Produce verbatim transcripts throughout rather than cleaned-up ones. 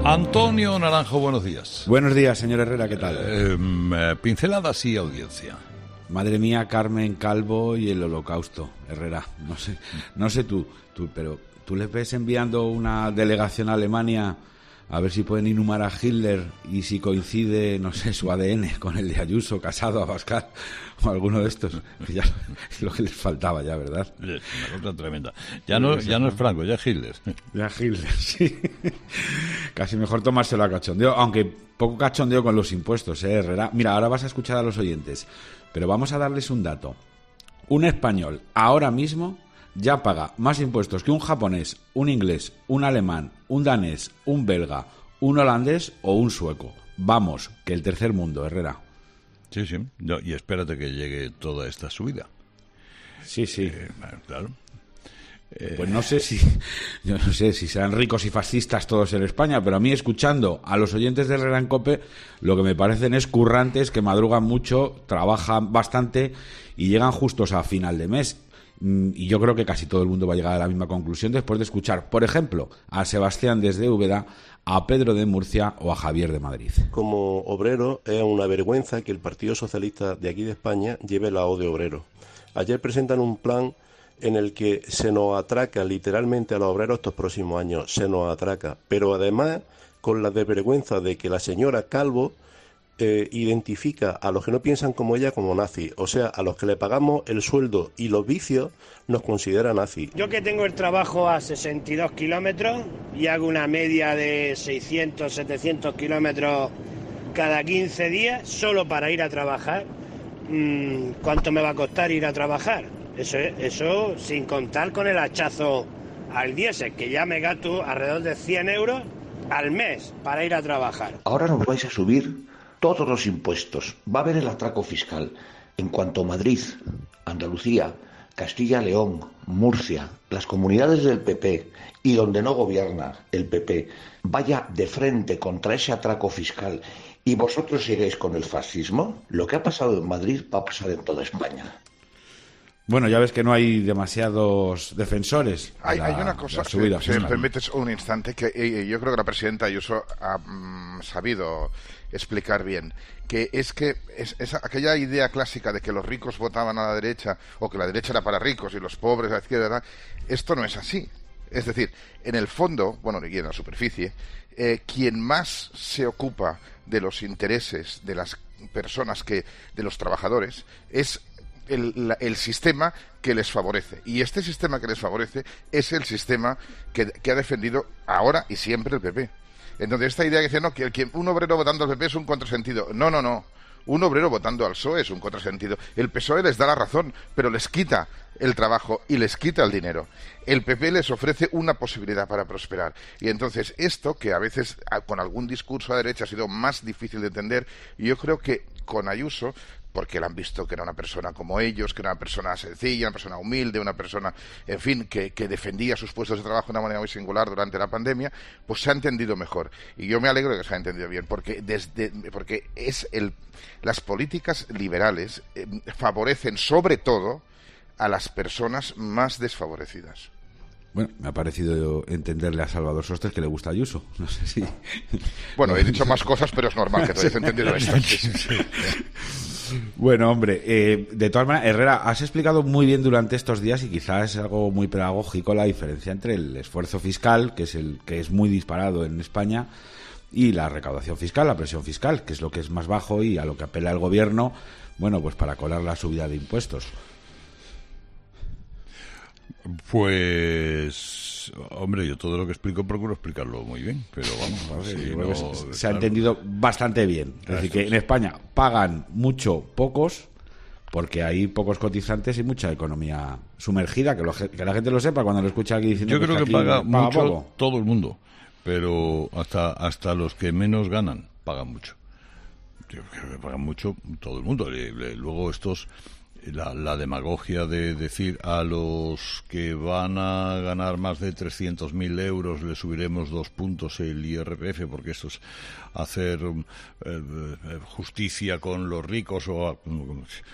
Antonio Naranjo, buenos días. Buenos días, señor Herrera, ¿qué tal? Eh, eh, pinceladas y audiencia. Madre mía, Carmen Calvo y el holocausto, Herrera. No sé, no sé tú, tú, pero tú les ves enviando una delegación a Alemania a ver si pueden inhumar a Hitler y si coincide, no sé, su A D N con el de Ayuso, Casado, Abascal o alguno de estos. Ya es lo que les faltaba ya, ¿verdad? Es una cosa tremenda. Ya no, ya no es Franco, ya es Hitler. Ya Hitler, sí. Casi mejor tomárselo a cachondeo, aunque poco cachondeo con los impuestos, ¿eh, Herrera? Mira, ahora vas a escuchar a los oyentes, pero vamos a darles un dato. Un español ahora mismo ya paga más impuestos que un japonés, un inglés, un alemán, un danés, un belga, un holandés o un sueco. Vamos, que el tercer mundo, Herrera. Sí, sí. No, y espérate que llegue toda esta subida. Sí, sí. Eh, claro. Eh... Pues no sé si, yo no sé si serán ricos y fascistas todos en España, pero a mí, escuchando a los oyentes de Herrera en COPE, lo que me parecen es currantes que madrugan mucho, trabajan bastante y llegan justos a final de mes. Y yo creo que casi todo el mundo va a llegar a la misma conclusión después de escuchar, por ejemplo, a Sebastián desde Úbeda, a Pedro de Murcia o a Javier de Madrid. Como obrero, es una vergüenza que el Partido Socialista de aquí de España lleve la O de obrero. Ayer presentan un plan en el que se nos atraca literalmente a los obreros estos próximos años, se nos atraca, pero además con la desvergüenza de que la señora Calvo Eh, identifica a los que no piensan como ella como nazis, o sea, a los que le pagamos el sueldo y los vicios nos considera nazis. Yo que tengo el trabajo a sesenta y dos kilómetros y hago una media de seiscientos, setecientos kilómetros cada quince días solo para ir a trabajar, mmm, ¿cuánto me va a costar ir a trabajar? Eso, eso sin contar con el hachazo al diésel, que ya me gasto alrededor de cien euros al mes para ir a trabajar. Ahora nos vais a subir todos los impuestos, va a haber el atraco fiscal. En cuanto Madrid, Andalucía, Castilla-León, Murcia, las comunidades del P P y donde no gobierna el P P, vaya de frente contra ese atraco fiscal y vosotros sigáis con el fascismo, lo que ha pasado en Madrid va a pasar en toda España. Bueno, ya ves que no hay demasiados defensores. Hay, la, hay una cosa, si, si me permites un instante, que eh, yo creo que la presidenta Ayuso ha mm, sabido explicar bien, que es que es, es aquella idea clásica de que los ricos votaban a la derecha o que la derecha era para ricos y los pobres a la izquierda, esto no es así. Es decir, en el fondo, bueno, y en la superficie, eh, quien más se ocupa de los intereses de las personas, que de los trabajadores, es El, la, el sistema que les favorece, y este sistema que les favorece es el sistema que, que ha defendido ahora y siempre el P P. Entonces esta idea que dice, no, que, que un obrero votando al P P es un contrasentido, no, no, no, un obrero votando al P S O E es un contrasentido. El P S O E les da la razón, pero les quita el trabajo y les quita el dinero. El P P les ofrece una posibilidad para prosperar, y entonces esto, que a veces con algún discurso a derecha ha sido más difícil de entender, yo creo que con Ayuso, porque le han visto que era una persona como ellos, que era una persona sencilla, una persona humilde, una persona, en fin, que, que defendía sus puestos de trabajo de una manera muy singular durante la pandemia, pues se ha entendido mejor. Y yo me alegro de que se haya entendido bien, porque desde porque es el las políticas liberales eh, favorecen sobre todo a las personas más desfavorecidas. Bueno, me ha parecido entenderle a Salvador Sostres que le gusta Ayuso. No sé si... Bueno, he dicho más cosas, pero es normal que te hayas entendido esto. Bueno, hombre, eh, de todas maneras, Herrera, has explicado muy bien durante estos días, y quizás es algo muy pedagógico, la diferencia entre el esfuerzo fiscal, que es el que es muy disparado en España, y la recaudación fiscal, la presión fiscal, que es lo que es más bajo y a lo que apela el gobierno, bueno, pues para colar la subida de impuestos. Pues, hombre, yo todo lo que explico procuro explicarlo muy bien, pero vamos, a ver, si no, se, se claro. ha entendido bastante bien. Es decir, que en España pagan mucho pocos, porque hay pocos cotizantes y mucha economía sumergida, que, lo, que la gente lo sepa cuando lo escucha aquí diciendo yo que creo que, aquí paga, paga mucho poco. Todo el mundo, pero hasta hasta los que menos ganan pagan mucho. Yo creo que pagan mucho todo el mundo. Luego estos... La, la demagogia de decir a los que van a ganar más de trescientos mil euros le subiremos dos puntos el I R P F, porque esto es hacer eh, justicia con los ricos o a,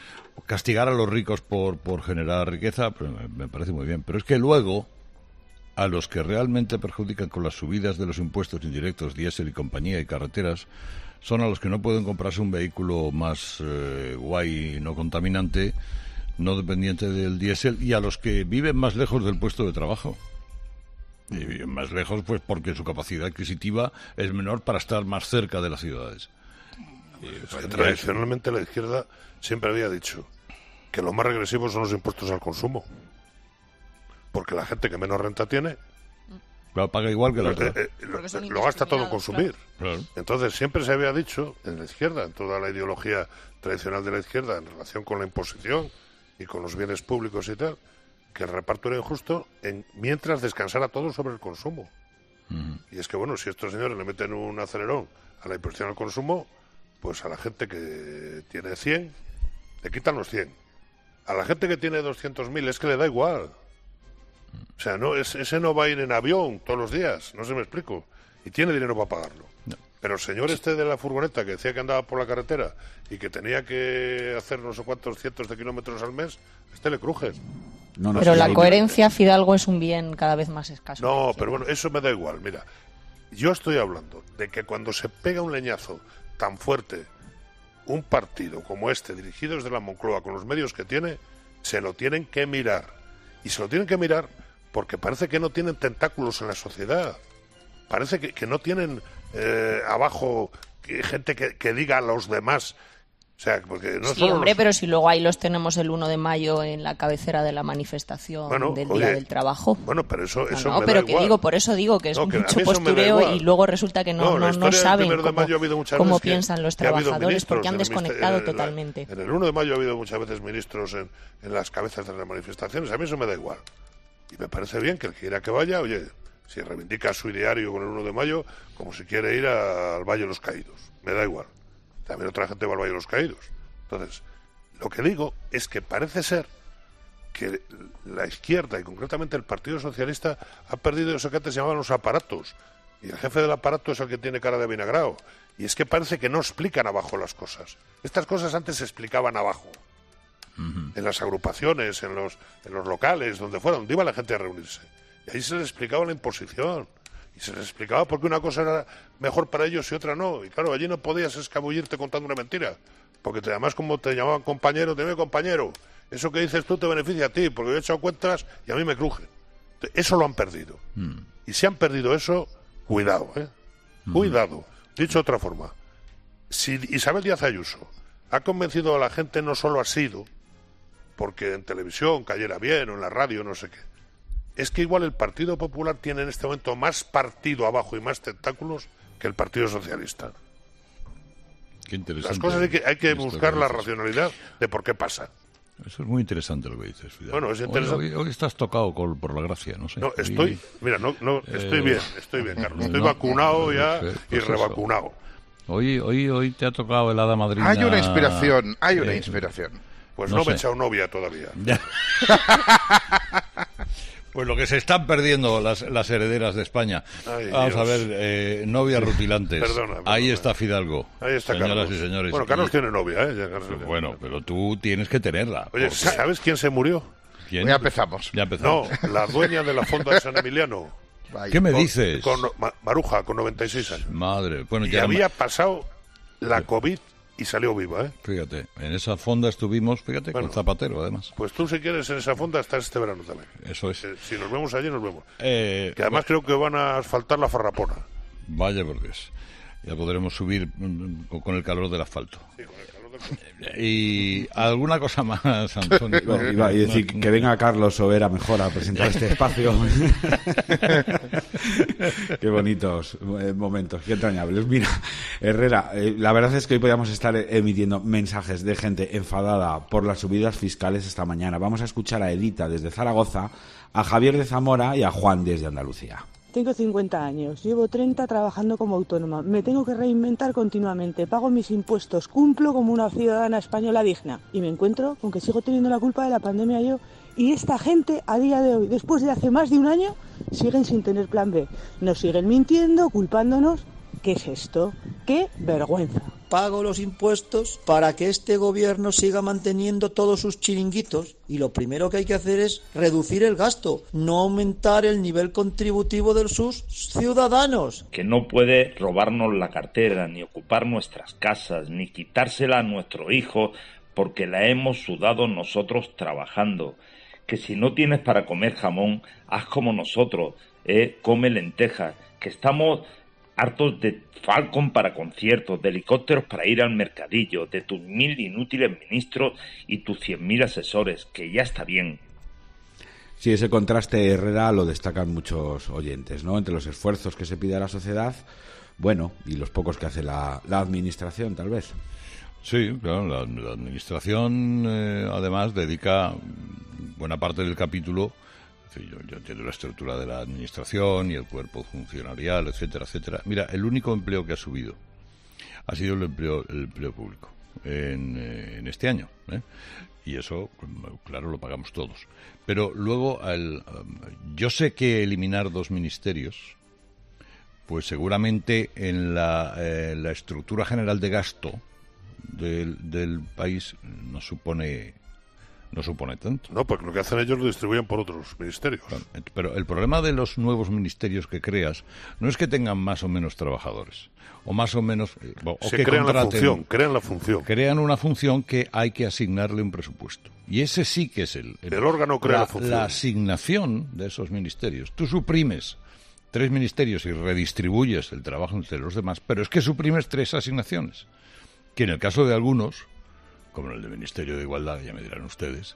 castigar a los ricos por, por generar riqueza, pues me parece muy bien. Pero es que luego a los que realmente perjudican con las subidas de los impuestos indirectos, diésel y compañía y carreteras, son a los que no pueden comprarse un vehículo más eh, guay y no contaminante, no dependiente del diésel, y a los que viven más lejos del puesto de trabajo. Y viven más lejos pues porque su capacidad adquisitiva es menor para estar más cerca de las ciudades. Pues que tradicionalmente la izquierda siempre había dicho que los más regresivos son los impuestos al consumo, porque la gente que menos renta tiene lo paga igual que la otra. Eh, eh, lo, lo gasta todo en consumir. Claro. Entonces siempre se había dicho en la izquierda, en toda la ideología tradicional de la izquierda, en relación con la imposición y con los bienes públicos y tal, que el reparto era injusto en, mientras descansara todo sobre el consumo. Uh-huh. Y es que, bueno, si estos señores le meten un acelerón a la imposición al consumo, pues a la gente que tiene cien, le quitan los cien. A la gente que tiene doscientos mil es que le da igual. O sea, no es, ese no va a ir en avión todos los días, no sé si me explico. Y tiene dinero para pagarlo. No. Pero el señor este de la furgoneta que decía que andaba por la carretera y que tenía que hacer no sé cuántos cientos de kilómetros al mes, este le cruje. No, no, pero la coherencia, Fidalgo, es un bien cada vez más escaso. No, pero bueno, eso me da igual. Mira, yo estoy hablando de que cuando se pega un leñazo tan fuerte, un partido como este, dirigido desde la Moncloa, con los medios que tiene, se lo tienen que mirar. Y se lo tienen que mirar porque parece que no tienen tentáculos en la sociedad. Parece que, que no tienen eh, abajo que, gente que, que diga a los demás. O sea, porque no sí, solo hombre, los... pero si luego ahí los tenemos el uno de mayo en la cabecera de la manifestación bueno, del oye, Día del Trabajo. Bueno, pero eso, eso no, no, me pero da que igual. digo, por eso digo que es no, que mucho postureo y luego resulta que no, no, no, no saben cómo, cómo piensan los trabajadores porque han desconectado en totalmente. La, en el uno de mayo ha habido muchas veces ministros en, en las cabezas de las manifestaciones. A mí eso me da igual. Y me parece bien que el que quiera que vaya, oye, si reivindica su ideario con el uno de mayo, como si quiere ir a, al Valle de los Caídos. Me da igual. También otra gente va al Valle de los Caídos. Entonces, lo que digo es que parece ser que la izquierda y concretamente el Partido Socialista ha perdido eso que antes se llamaban los aparatos. Y el jefe del aparato es el que tiene cara de vinagrao. Y es que parece que no explican abajo las cosas. Estas cosas antes se explicaban abajo. Uh-huh. En las agrupaciones, en los, en los locales, donde fuera, donde iba la gente a reunirse. Y ahí se les explicaba la imposición. Y se les explicaba por qué una cosa era mejor para ellos y otra no. Y claro, allí no podías escabullirte contando una mentira. Porque te, además, como te llamaban compañero, te llamaban compañero. Eso que dices tú te beneficia a ti, porque yo he echado cuentas y a mí me cruje. Eso lo han perdido. Mm. Y si han perdido eso, cuidado, ¿eh? Mm. Cuidado. Dicho de otra forma, si Isabel Díaz Ayuso ha convencido a la gente, no solo ha sido porque en televisión cayera bien o en la radio, no sé qué. Es que igual el Partido Popular tiene en este momento más partido abajo y más tentáculos que el Partido Socialista. Qué interesante. Las cosas hay que, hay que buscar la racionalidad de por qué pasa. Eso es muy interesante lo que dices, Fidel. Bueno, es interesante. Hoy, hoy, hoy estás tocado con, por la gracia, no sé. No, estoy, hoy, mira, no, no, estoy eh, bien, estoy bien, Carlos. Estoy no, vacunado ya pues, y revacunado. Eso. Hoy, hoy, hoy te ha tocado el hada madrina. Hay una inspiración, hay una eh, inspiración. Pues no, no me he echado novia todavía. Ya. Pues lo que se están perdiendo las, las herederas de España. Ay, Vamos Dios. a ver, eh, novias rutilantes. Perdona, perdona. Ahí está Fidalgo. Ahí está Señoras Carlos. y señores. Bueno, Carlos y... tiene novia, ¿eh? Ya, Carlos bueno, pero tú tienes que tenerla. Oye, porque... ¿sabes quién se murió? ¿Quién? Ya empezamos. Ya empezamos. No, la dueña de la fonda de San Emiliano. Vaya. ¿Qué me con, dices? Con Maruja, con noventa y seis años. Madre. Bueno, y ya había me... pasado la COVID y salió viva, ¿eh? Fíjate, en esa fonda estuvimos, fíjate, bueno, con Zapatero, además. Pues tú, si quieres, en esa fonda estás este verano también. Eso es. Eh, si nos vemos allí, nos vemos. Eh, que además bueno. creo que van a asfaltar la Farrapona. Vaya por Dios. Ya podremos subir con el calor del asfalto. Sí, con el calor del Y alguna cosa más, Antonio. Iba, iba a decir que venga Carlos Sobera mejor a presentar este espacio. Qué bonitos momentos, qué entrañables. Mira, Herrera, eh, la verdad es que hoy podíamos estar emitiendo mensajes de gente enfadada por las subidas fiscales esta mañana. Vamos a escuchar a Edita desde Zaragoza, a Javier de Zamora y a Juan desde Andalucía. Tengo cincuenta años, llevo treinta trabajando como autónoma, me tengo que reinventar continuamente, pago mis impuestos, cumplo como una ciudadana española digna y me encuentro con que sigo teniendo la culpa de la pandemia yo y esta gente a día de hoy, después de hace más de un año, siguen sin tener plan B, nos siguen mintiendo, culpándonos. ¿Qué es esto? ¡Qué vergüenza! pago los impuestos para que este gobierno siga manteniendo todos sus chiringuitos, y lo primero que hay que hacer es reducir el gasto, no aumentar el nivel contributivo de sus ciudadanos. Que no puede robarnos la cartera, ni ocupar nuestras casas, ni quitársela a nuestro hijo porque la hemos sudado nosotros trabajando. Que si no tienes para comer jamón, haz como nosotros, eh, come lentejas, que estamos hartos de Falcon para conciertos, de helicópteros para ir al mercadillo, de tus mil inútiles ministros y tus cien mil asesores, que ya está bien. Sí, ese contraste, Herrera, lo destacan muchos oyentes, ¿no? Entre los esfuerzos que se pide a la sociedad, bueno, y los pocos que hace la, la administración, tal vez. Sí, claro, la, la administración, eh, además, dedica buena parte del capítulo. Yo, yo entiendo la estructura de la administración y el cuerpo funcionarial, etcétera, etcétera. Mira, el único empleo que ha subido ha sido el empleo, el empleo público en, eh, en este año, ¿eh? Y eso, claro, lo pagamos todos. Pero luego, el, yo sé que eliminar dos ministerios, pues seguramente en la, eh, la estructura general de gasto del, del país no supone... no supone tanto. No, porque lo que hacen ellos lo distribuyen por otros ministerios. Pero el problema de los nuevos ministerios que creas no es que tengan más o menos trabajadores, o más o menos... O Se que crean la contraten, función, crean la función. Crean una función que hay que asignarle un presupuesto. Y ese sí que es el... El, el órgano crea la, la función. La asignación de esos ministerios. Tú suprimes tres ministerios y redistribuyes el trabajo entre los demás, pero es que suprimes tres asignaciones, que en el caso de algunos, como el del Ministerio de Igualdad, ya me dirán ustedes,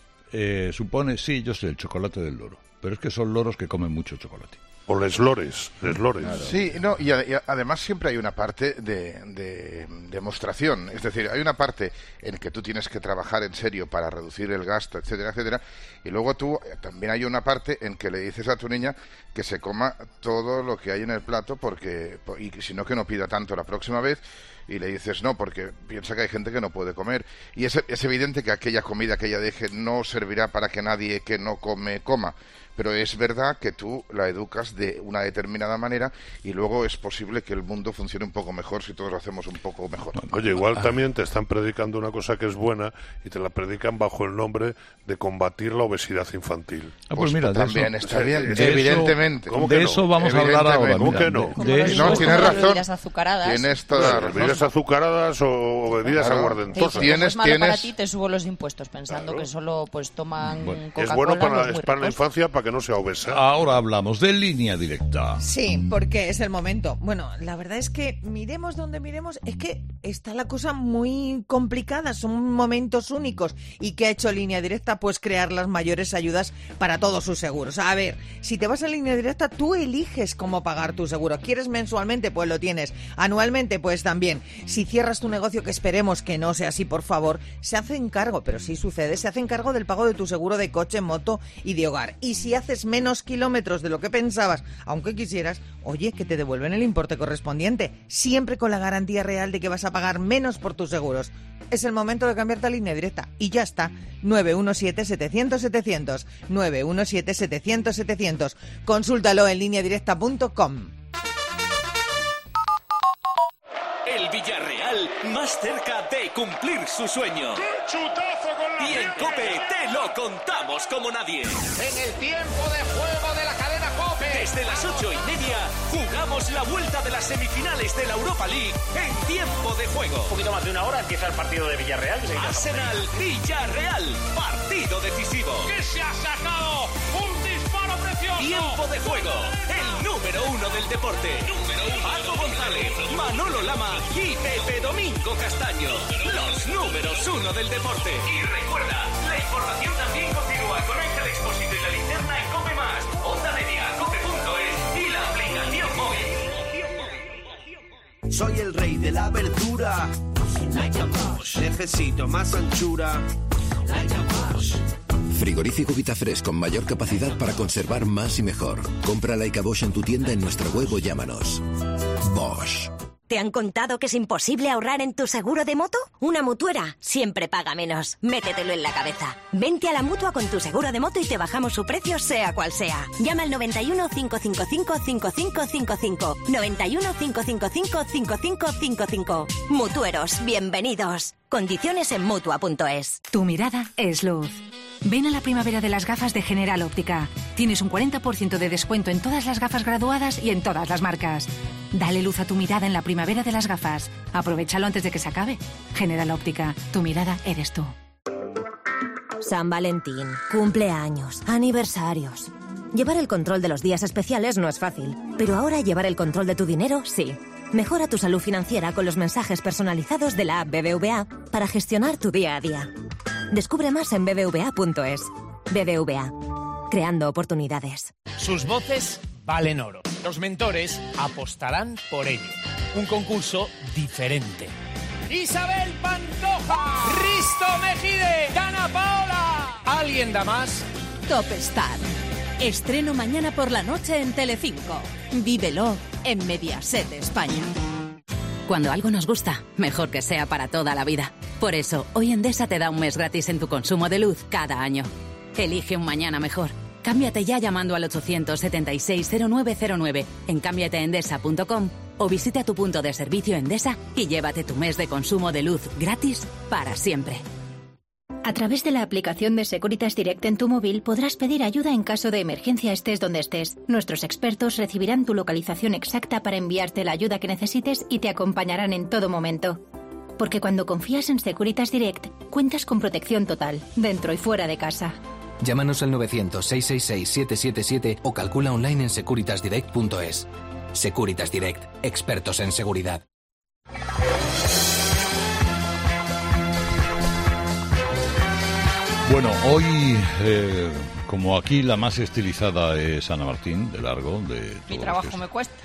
eh, supone, sí, yo sé, el chocolate del loro, pero es que son loros que comen mucho chocolate. O les lores, les lores. Claro. Sí, no, y, a, y además siempre hay una parte de, de demostración, es decir, hay una parte en que tú tienes que trabajar en serio para reducir el gasto, etcétera, etcétera, y luego tú, también hay una parte en que le dices a tu niña que se coma todo lo que hay en el plato, porque y si no, que no pida tanto la próxima vez, y le dices no, porque piensa que hay gente que no puede comer, y es, es evidente que aquella comida que ella deje no servirá para que nadie que no come, coma. Pero es verdad que tú la educas de una determinada manera y luego es posible que el mundo funcione un poco mejor si todos lo hacemos un poco mejor. Oye, igual también te están predicando una cosa que es buena y te la predican bajo el nombre de combatir la obesidad infantil. Ah, pues, pues mira, también eso, está bien, de evidentemente. Eso, de no? eso vamos a hablar ahora. ¿Cómo que no? De, de eso, no, tienes razón. Bebidas azucaradas. Tienes toda la razón. Bebidas azucaradas o bebidas claro. aguardentosas. Sí, tienes, es malo tienes... para ti, te subo los impuestos pensando claro. que solo pues toman bueno, Coca-Cola. Es bueno para, es para la infancia para que no sea obesa. Ahora hablamos de Línea Directa. Sí, porque es el momento. Bueno, la verdad es que miremos donde miremos, es que está la cosa muy complicada, son momentos únicos. ¿Y qué ha hecho Línea Directa? Pues crear las mayores ayudas para todos sus seguros. A ver, si te vas a Línea Directa, tú eliges cómo pagar tu seguro. ¿Quieres mensualmente? Pues lo tienes. Anualmente, pues también. Si cierras tu negocio, que esperemos que no sea así, por favor, se hacen cargo, pero sí sucede, se hacen cargo del pago de tu seguro de coche, moto y de hogar. Y si haces menos kilómetros de lo que pensabas, aunque quisieras, oye, que te devuelven el importe correspondiente, siempre con la garantía real de que vas a pagar menos por tus seguros. Es el momento de cambiarte a Línea Directa y ya está. nueve uno siete, setecientos, setecientos, nueve uno siete, setecientos, setecientos. Consúltalo en línea directa punto com. El Villarreal más cerca de cumplir su sueño. Y en COPE te lo contamos como nadie. En el tiempo de juego de la cadena COPE. Desde las ocho y media jugamos la vuelta de las semifinales de la Europa League en tiempo de juego. Un poquito más de una hora empieza el partido de Villarreal. Arsenal Villarreal, partido decisivo. ¡Que se ha sacado un disparo precioso! Tiempo de juego, el número uno del deporte. Número uno. Paco González, Manolo Lama y Pepe Domingo Castaño. Los números uno del deporte. Y recuerda, la información también continúa con Ángel Expósito y la linterna en COPE más, Onda Media, cope punto es y la aplicación móvil. Soy el rey de la verdura. Necesito más anchura. Frigorífico Vitafresh con mayor capacidad para conservar más y mejor. Compra Laika Bosch en tu tienda, en nuestra web o llámanos. Bosch. ¿Te han contado que es imposible ahorrar en tu seguro de moto? Una mutuera siempre paga menos. Métetelo en la cabeza. Vente a la Mutua con tu seguro de moto y te bajamos su precio sea cual sea. Llama al noventa y uno, cinco cinco cinco, cinco cinco cinco cinco. noventa y uno, cinco cinco cinco, cinco cinco cinco cinco. Mutueros, bienvenidos. Condiciones en Mutua punto es. Tu mirada es luz. Ven a la primavera de las gafas de General Óptica. Tienes un cuarenta por ciento de descuento en todas las gafas graduadas y en todas las marcas. Dale luz a tu mirada en la primavera de las gafas. Aprovechalo antes de que se acabe. General Óptica, tu mirada eres tú. San Valentín, cumpleaños, aniversarios. Llevar el control de los días especiales no es fácil, pero ahora llevar el control de tu dinero, sí. Mejora tu salud financiera con los mensajes personalizados de la app B B V A para gestionar tu día a día. Descubre más en B B V A punto es. B B V A. Creando oportunidades. Sus voces valen oro. Los mentores apostarán por ello. Un concurso diferente. Isabel Pantoja, Risto Mejide, Dana Paola. ¿Alguien da más? Top Star. Estreno mañana por la noche en Telecinco. Vívelo en Mediaset España. Cuando algo nos gusta, mejor que sea para toda la vida. Por eso, hoy Endesa te da un mes gratis en tu consumo de luz cada año. Elige un mañana mejor. Cámbiate ya llamando al ochocientos setenta y seis cero nueve cero nueve en cámbiate endesa punto com o visita tu punto de servicio Endesa y llévate tu mes de consumo de luz gratis para siempre. A través de la aplicación de Securitas Direct en tu móvil podrás pedir ayuda en caso de emergencia estés donde estés. Nuestros expertos recibirán tu localización exacta para enviarte la ayuda que necesites y te acompañarán en todo momento. Porque cuando confías en Securitas Direct, cuentas con protección total, dentro y fuera de casa. Llámanos al novecientos, seiscientos sesenta y seis, setecientos setenta y siete o calcula online en securitas direct punto es. Securitas Direct, expertos en seguridad. Bueno, hoy, eh, como aquí la más estilizada es Ana Martín, de largo, de Mi trabajo que... me cuesta.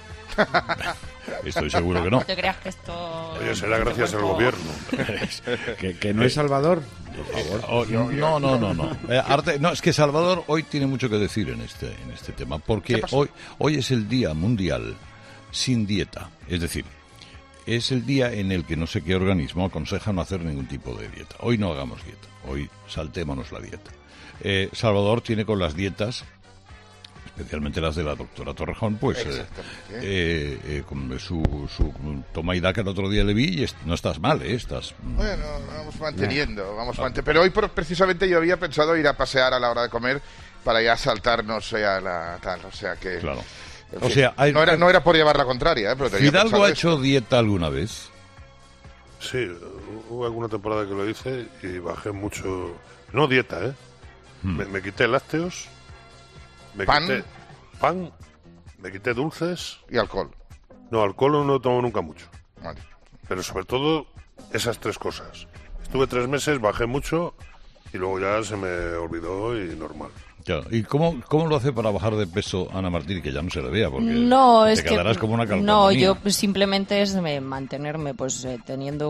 Estoy seguro que no. No te creas que esto... Oye, será gracias al gobierno. ¿Que, que no es Salvador? Por favor. Oh, no, no, no, no. Eh, Arte, no, es que Salvador hoy tiene mucho que decir en este, en este tema, porque hoy, hoy es el Día Mundial sin dieta. Es decir, es el día en el que no sé qué organismo aconseja no hacer ningún tipo de dieta. Hoy no hagamos dieta, hoy saltémonos la dieta. Eh, Salvador tiene con las dietas, especialmente las de la doctora Torrejón, pues eh, eh, eh, con su, su toma y daca el otro día le vi y est- no estás mal, ¿eh? Estás... Bueno, vamos manteniendo, vamos manteniendo. Pero hoy por, precisamente yo había pensado ir a pasear a la hora de comer para ya saltarnos a la tal, o sea que... Claro. O sea, sea, hay, no, era, no era por llevar la contraria, ¿eh? Pero tenía ¿Fidalgo ha hecho esto. dieta alguna vez? Sí, hubo alguna temporada que lo hice y bajé mucho. No dieta, ¿eh? Hmm. Me, me quité lácteos, me pan, quité pan, me quité dulces y alcohol. No, alcohol no tomo nunca mucho. Vale. Pero sobre todo esas tres cosas. Estuve tres meses, bajé mucho y luego ya se me olvidó y normal. Claro. ¿Y cómo, cómo lo hace para bajar de peso Ana Martín y que ya no se le vea? Porque no, te es quedarás que, como una calcomanía. No, yo simplemente es mantenerme pues eh, teniendo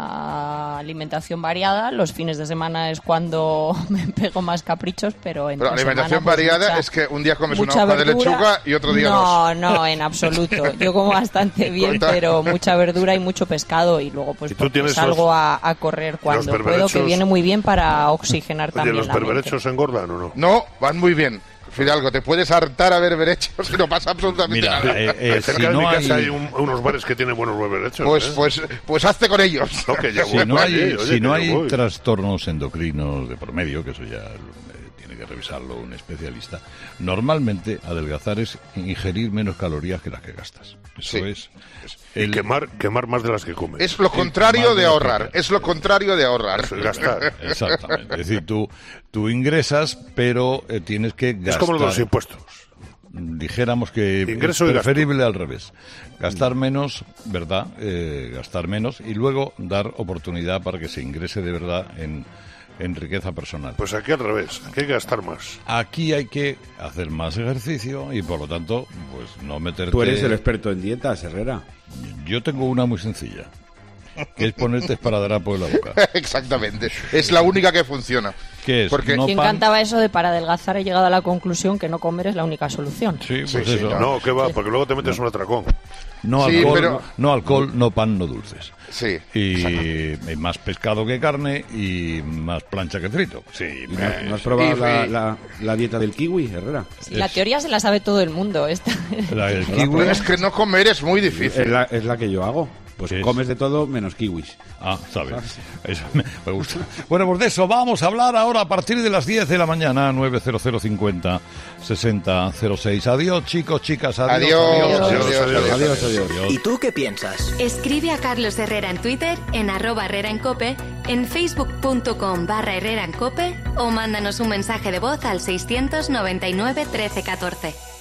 una alimentación variada. Los fines de semana es cuando me pego más caprichos, pero en Pero alimentación semana, pues, variada mucha, es que un día comes una hoja verdura, de lechuga y otro día no, dos. No, no, en absoluto. Yo como bastante bien, pero mucha verdura y mucho pescado y luego pues porque salgo los, a, a correr cuando puedo, que viene muy bien para oxigenar. Oye, también ¿los la berberechos mente. engordan o no? No, van muy bien. Fidalgo, te puedes hartar a berberechos y no pasa absolutamente Mira, nada. Eh, eh, cerca si de no mi casa hay, hay un, unos bares que tienen buenos berberechos. Pues, ¿eh? pues, pues hazte con ellos. No, que ya si voy, no hay, oye, oye, si no que hay voy. trastornos endocrinos de por medio, que eso ya eh, tiene que revisarlo un especialista, normalmente adelgazar es ingerir menos calorías que las que gastas. Eso sí. es... El... Y quemar, quemar más de las que comes. Es lo contrario de ahorrar. Es lo contrario de ahorrar. Eso es gastar. Exactamente. Es decir, tú, tú ingresas, pero eh, tienes que gastar. Es como los impuestos. Dijéramos que Ingreso es preferible al revés. Gastar menos, ¿verdad? Eh, gastar menos y luego dar oportunidad para que se ingrese de verdad en, en riqueza personal. Pues aquí al revés, aquí hay que gastar más. Aquí hay que hacer más ejercicio y por lo tanto, pues no meterte... Tú eres el experto en dietas, Herrera. Yo tengo una muy sencilla. que es ponerte esparadrapo en la boca. Exactamente. Es la única que funciona. ¿Qué es? Porque... No ¿Quién pan... cantaba eso de para adelgazar he llegado a la conclusión que no comer es la única solución? Sí, pues sí, eso. sí, No, no, ¿qué va? Porque luego te metes no. un atracón. No sí, alcohol, pero... no, no alcohol, no pan, no dulces. Sí. Y más pescado que carne y más plancha que frito. Sí. ¿No, ¿no has probado y, la, la, la dieta del kiwi, Herrera? Sí, la teoría se la sabe todo el mundo. Esta. La del kiwi. Es que no comer es muy difícil. Es la, es la que yo hago. Pues comes de todo menos kiwis. Ah, sabes. Eso me, me gusta. Bueno, pues de eso vamos a hablar ahora a partir de las diez de la mañana, nueve cero cero cincuenta sesenta cero seis. Adiós, chicos, chicas. Adiós. Adiós. Adiós. Adiós. Adiós. Adiós, adiós. Adiós. ¿Y tú qué piensas? Escribe a Carlos Herrera en Twitter, en arroba Herrera en Cope, en facebook.com barra Herrera en Cope o mándanos un mensaje de voz al seiscientos noventa y nueve trece catorce.